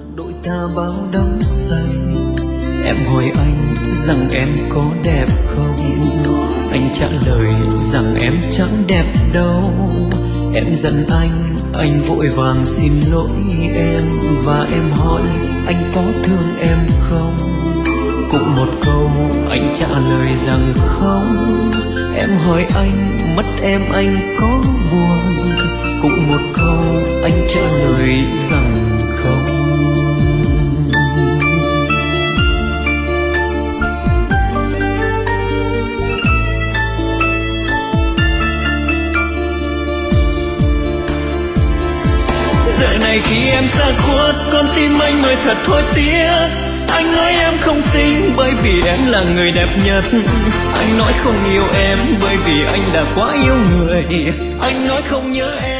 đôi ta bao đắm say. Em hỏi anh rằng em có đẹp không, anh trả lời rằng em chẳng đẹp đâu. Em giận anh vội vàng xin lỗi em. Và em hỏi anh có thương em không, cũng một câu anh trả lời rằng không. Em hỏi anh mất em anh có buồn, cũng một câu anh trả lời rằng không. Giờ này khi em xa khuất, con tim anh mới thật hối tiếc. Anh nói em không xinh bởi vì em là người đẹp nhất. Anh nói không yêu em bởi vì anh đã quá yêu người. Anh nói không nhớ em